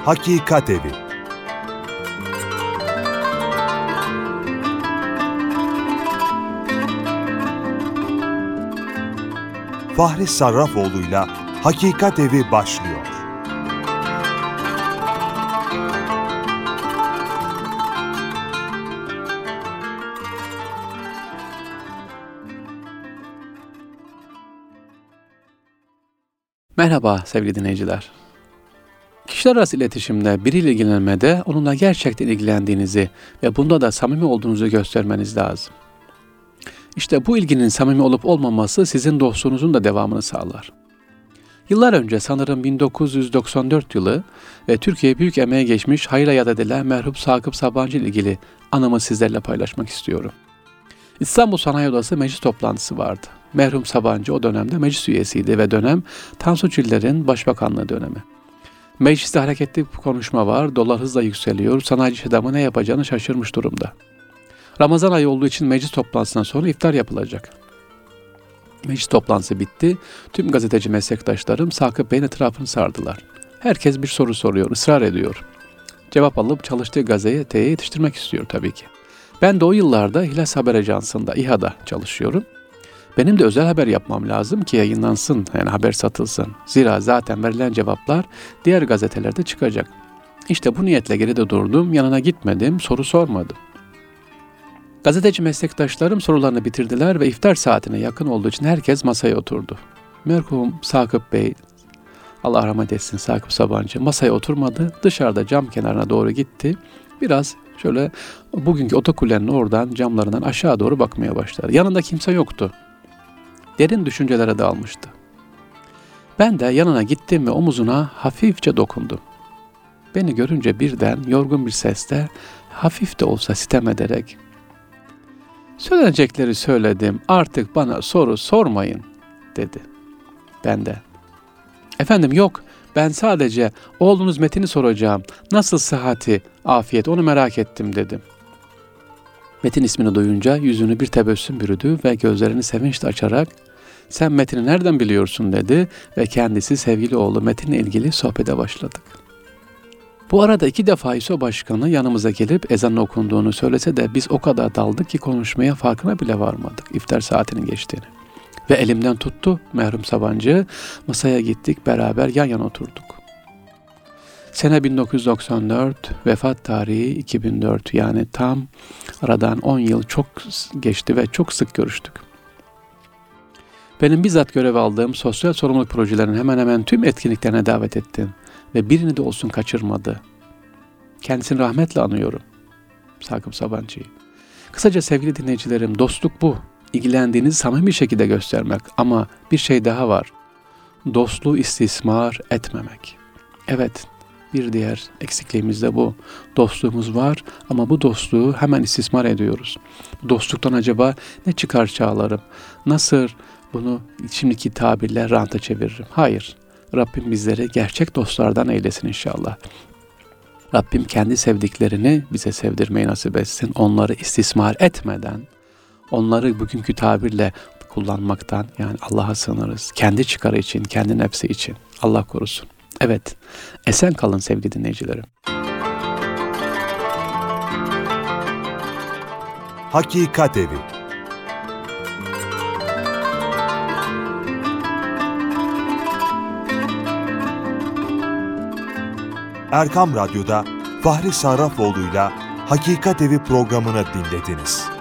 Hakikat Evi. Fahri Sarrafoğlu'yla Hakikat Evi başlıyor. Merhaba sevgili dinleyiciler. Kişiler arası iletişimde biriyle ilgilenmede onunla gerçekten ilgilendiğinizi ve bunda da samimi olduğunuzu göstermeniz lazım. İşte bu ilginin samimi olup olmaması sizin dostluğunuzun da devamını sağlar. Yıllar önce sanırım 1994 yılı ve Türkiye büyük emeğe geçmiş hayırla yad edilen merhum Sakıp Sabancı ile ilgili anımı sizlerle paylaşmak istiyorum. İstanbul Sanayi Odası meclis toplantısı vardı. Merhum Sabancı o dönemde meclis üyesiydi ve dönem Tansu Çiller'in başbakanlığı dönemi. Mecliste hareketli bir konuşma var, dolar hızla yükseliyor, sanayi iş adamı ne yapacağını şaşırmış durumda. Ramazan ayı olduğu için meclis toplantısından sonra iftar yapılacak. Meclis toplantısı bitti, tüm gazeteci meslektaşlarım Sakıp Bey'in etrafını sardılar. Herkes bir soru soruyor, ısrar ediyor. Cevap alıp çalıştığı gazeteye yetiştirmek istiyor tabii ki. Ben de o yıllarda Hilas Haber Ajansı'nda, İHA'da çalışıyorum. Benim de özel haber yapmam lazım ki yayınlansın, yani haber satılsın. Zira zaten verilen cevaplar diğer gazetelerde çıkacak. İşte bu niyetle geride durdum, yanına gitmedim, soru sormadım. Gazeteci meslektaşlarım sorularını bitirdiler ve iftar saatine yakın olduğu için herkes masaya oturdu. Merhum Sakıp Bey, Allah rahmet etsin Sakıp Sabancı, masaya oturmadı, dışarıda cam kenarına doğru gitti. Biraz şöyle bugünkü otokulenin oradan camlarından aşağı doğru bakmaya başladı. Yanında kimse yoktu. Derin düşüncelere dalmıştı. Ben de yanına gittim ve omuzuna hafifçe dokundum. Beni görünce birden yorgun bir sesle hafif de olsa sitem ederek "Söylenecekleri söyledim, artık bana soru sormayın," dedi. Ben de "Efendim yok, ben sadece oğlunuz Metin'i soracağım. Nasıl sıhhati, afiyet, onu merak ettim," dedim. Metin ismini duyunca yüzünü bir tebessüm bürüdü ve gözlerini sevinçle açarak "Sen Metin'i nereden biliyorsun?" dedi ve kendisi sevgili oğlu Metin'le ilgili sohbete başladık. Bu arada 2 defa İSO Başkanı yanımıza gelip ezanın okunduğunu söylese de biz o kadar daldık ki konuşmaya farkına bile varmadık iftar saatinin geçtiğini. Ve elimden tuttu merhum Sabancı, masaya gittik, beraber yan yana oturduk. Sene 1994, vefat tarihi 2004, yani tam aradan 10 yıl çok geçti ve çok sık görüştük. Benim bizzat görev aldığım sosyal sorumluluk projelerinin hemen hemen tüm etkinliklerine davet ettim ve birini de olsun kaçırmadı. Kendisini rahmetle anıyorum, Sakıp Sabancı'yı. Kısaca sevgili dinleyicilerim, dostluk bu. İlgilendiğinizi samimi bir şekilde göstermek, ama bir şey daha var. Dostluğu istismar etmemek. Evet, bir diğer eksikliğimiz de bu. Dostluğumuz var ama bu dostluğu hemen istismar ediyoruz. Bu dostluktan acaba ne çıkar çağlarım? Nasıl bunu şimdiki tabirle ranta çeviririm? Hayır. Rabbim bizleri gerçek dostlardan eylesin inşallah. Rabbim kendi sevdiklerini bize sevdirmeyi nasip etsin. Onları istismar etmeden, onları bugünkü tabirle kullanmaktan, yani Allah'a sığınırız. Kendi çıkarı için, kendi nefsi için. Allah korusun. Evet, esen kalın sevgili dinleyicilerim. Hakikat Evi. Erkam Radyo'da Fahri Sarrafoğlu'yla Hakikat Evi programını dinlediniz.